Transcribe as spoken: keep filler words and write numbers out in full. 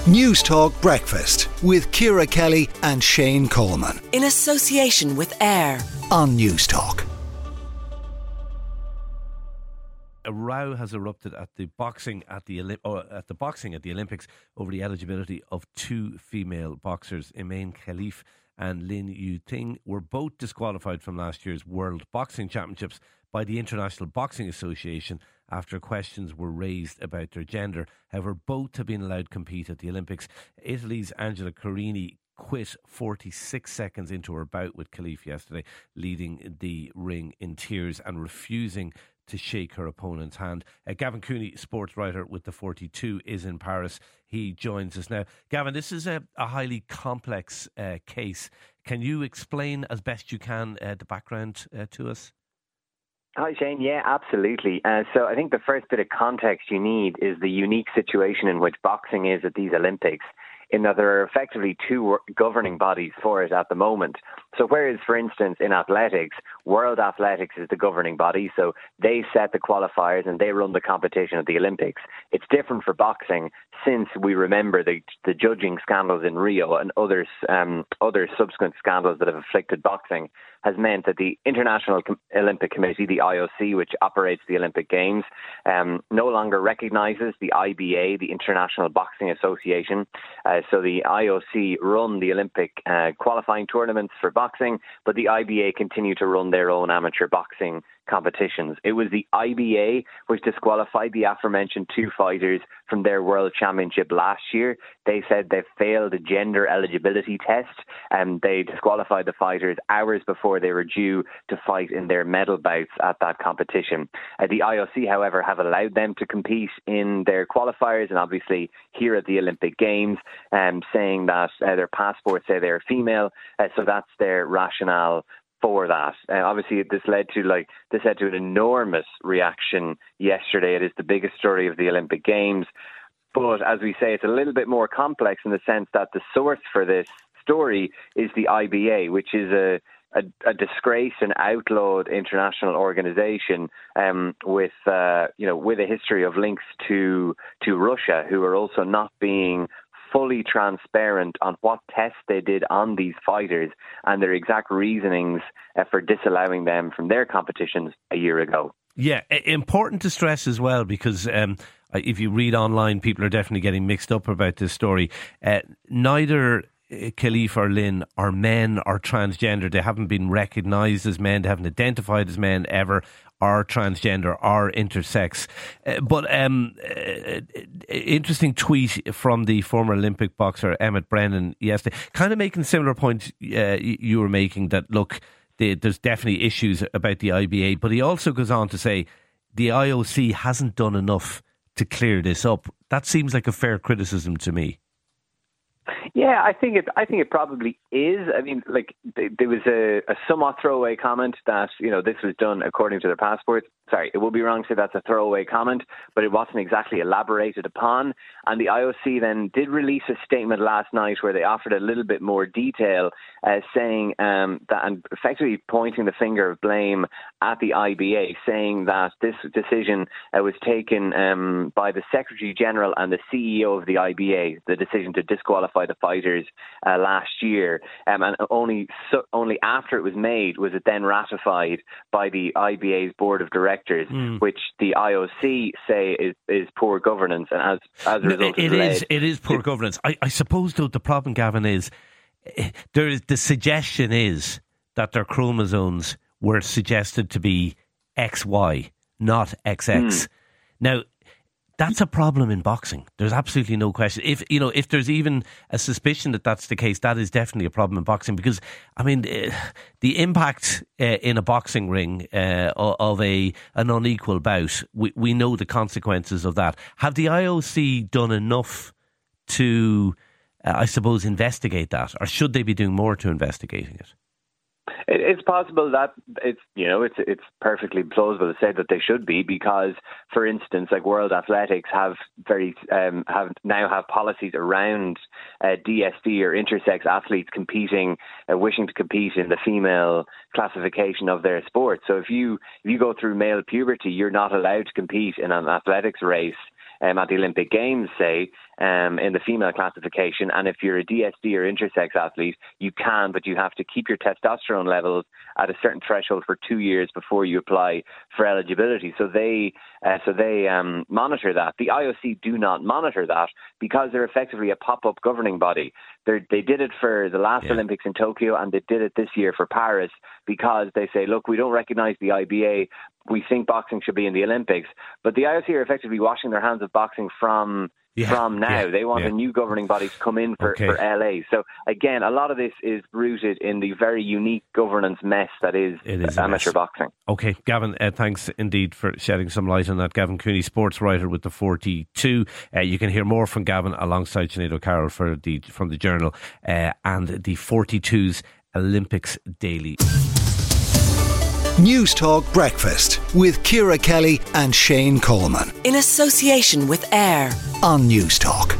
News Talk Breakfast with Ciara Kelly and Shane Coleman. In association with AIR on News Talk. A row has erupted at the boxing at the Olymp- or at the boxing at the Olympics over the eligibility of two female boxers. Iman Khalif and Lin Yuting were both disqualified from last year's World Boxing Championships by the International Boxing Association after questions were raised about their gender. However, both have been allowed to compete at the Olympics. Italy's Angela Carini quit forty-six seconds into her bout with Khalif yesterday, leaving the ring in tears and refusing to shake her opponent's hand. Uh, Gavin Cooney, sports writer with the forty-two, is in Paris. He joins us now. Gavin, this is a, a highly complex uh, case. Can you explain as best you can uh, the background uh, to us? Hi, Shane. Yeah, absolutely. Uh, so I think the first bit of context you need is the unique situation in which boxing is at these Olympics, in that there are effectively two governing bodies for it at the moment. So whereas, for instance, in athletics, World Athletics is the governing body, so they set the qualifiers and they run the competition at the Olympics. It's different for boxing, since we remember the the judging scandals in Rio and others, um, other subsequent scandals that have afflicted boxing, has meant that the International Olympic Committee, the I O C, which operates the Olympic Games, um, no longer recognises the I B A, the International Boxing Association. Uh, so the I O C run the Olympic uh, qualifying tournaments for boxing, but the I B A continue to run their own amateur boxing competitions. It was the I B A which disqualified the aforementioned two fighters from their World Championship last year. They said they failed a gender eligibility test, and they disqualified the fighters hours before they were due to fight in their medal bouts at that competition. Uh, the I O C, however, have allowed them to compete in their qualifiers and obviously here at the Olympic Games, um, saying that uh, their passports say they're female, uh, so that's their rationale for that. Uh, obviously, this led to like this led to an enormous reaction yesterday. It is the biggest story of the Olympic Games. But as we say, it's a little bit more complex in the sense that the source for this story is the I B A, which is a a, a disgraced and outlawed international organisation um, with uh, you know with a history of links to to Russia, who are also not being fully transparent on what tests they did on these fighters and their exact reasonings uh, for disallowing them from their competitions a year ago. Yeah, important to stress as well, because um, if you read online, people are definitely getting mixed up about this story. Uh, neither Khalif or Lin are men or transgender. They haven't been recognised as men. They haven't identified as men ever, are transgender, are intersex. Uh, but um, uh, interesting tweet from the former Olympic boxer Emmett Brennan yesterday, kind of making similar points uh, you were making, that look, the, there's definitely issues about the I B A, but he also goes on to say the I O C hasn't done enough to clear this up. That seems like a fair criticism to me. Yeah, I think it. I think it probably is. I mean, like there was a, a somewhat throwaway comment that you know this was done according to their passports. Sorry, it would be wrong to say that's a throwaway comment, but it wasn't exactly elaborated upon. And the I O C then did release a statement last night where they offered a little bit more detail, uh, saying um, that, and effectively pointing the finger of blame at the I B A, saying that this decision uh, was taken um, by the Secretary General and the C E O of the I B A, the decision to disqualify the fighters uh, last year, um, and only so, only after it was made was it then ratified by the I B A's board of directors, mm. which the I O C say is, is poor governance, and as as a result, it, it led is it is poor to, governance. I, I suppose though the problem, Gavin, is there is the suggestion is that their chromosomes were suggested to be X Y, not X X. Mm. Now, that's a problem in boxing. There's absolutely no question. If you know, if there's even a suspicion that that's the case, that is definitely a problem in boxing. Because I mean, uh, the impact uh, in a boxing ring uh, of a an unequal bout, we we know the consequences of that. Have the I O C done enough to, uh, I suppose, investigate that, or should they be doing more to investigating it? It's possible that it's, you know, it's it's perfectly plausible to say that they should be, because, for instance, like World Athletics have very um, have now have policies around uh, D S D or intersex athletes competing, uh, wishing to compete in the female classification of their sport. So if you if you go through male puberty, you're not allowed to compete in an athletics race um, at the Olympic Games, say, um, in the female classification. And if you're a D S D or intersex athlete, you can, but you have to keep your testosterone levels at a certain threshold for two years before you apply for eligibility. So they uh, so they um, monitor that. The I O C do not monitor that because they're effectively a pop-up governing body. They're, they did it for the last yeah. Olympics in Tokyo, and they did it this year for Paris because they say, look, we don't recognise the I B A. We think boxing should be in the Olympics. But the I O C are effectively washing their hands of boxing from yeah, from now. Yeah, they want yeah. a new governing body to come in for, okay. for L A. So, again, a lot of this is rooted in the very unique governance mess that is, is amateur boxing. OK, Gavin, uh, thanks indeed for shedding some light on that. Gavin Cooney, sports writer with the forty-two. Uh, you can hear more from Gavin alongside Sinead O'Carroll for the, from the Journal uh, and the forty-two's Olympics Daily. Newstalk Breakfast with Ciara Kelly and Shane Coleman. In association with AIR on Newstalk.